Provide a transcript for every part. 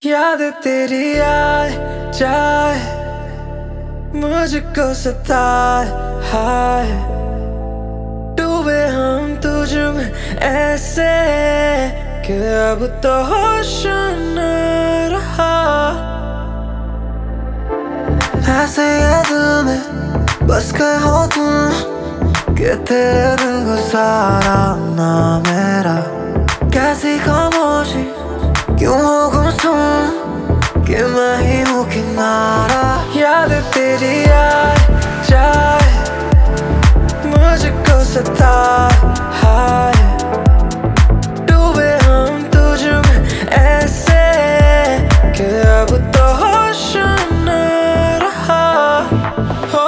याद तेरी आए जाए मुझको सताए हाय, डूबे हम तुझ में ऐसे कि अब तो होश न रहा। ऐसे ये दिल में बस गए हो तुम कि तेरे बिन गुजारा ना मेरा। कैसी खामोशी क्यों हो गुमसुम कि मैं ही हूँ किनारा। याद तेरी आए जाए मुझको सताए हाय, डूबे हम तुझ में ऐसे कि अब तो होश न रहा। हो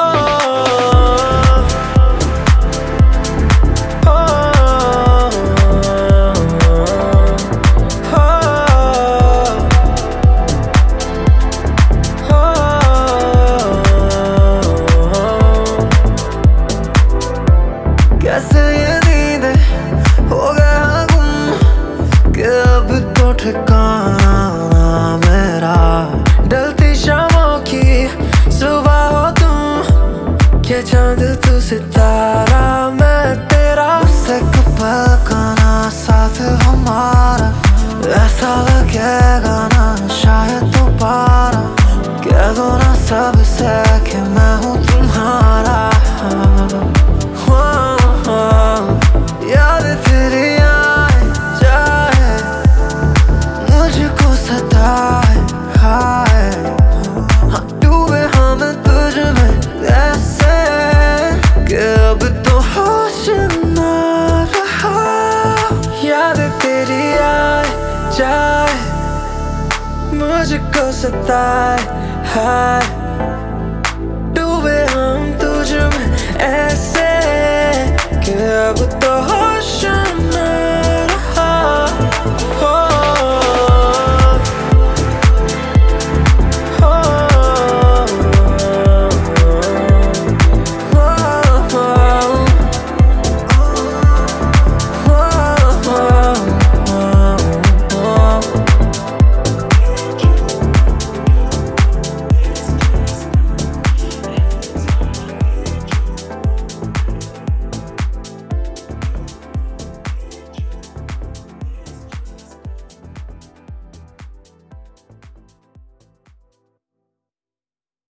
कैसे ये नींद हो गया गुम कि अब तो ठिकाना ना मेरा। ढलती शामों की सुबह हो तुम, ये चांद तू सितारा मैं तेरा। मुझसे कपल का ना साथ हमारा, ऐसा लगेगा ना शायद दोबारा। कह दो ना सबसे कि मैं हूँ तुम्हारा। याद तेरी आए जाए मुझको सताए हाय, डूबे हम तुझ में ऐसे कि अब तो होश न रहा। याद तेरी आए जाए मुझको सताए हाय,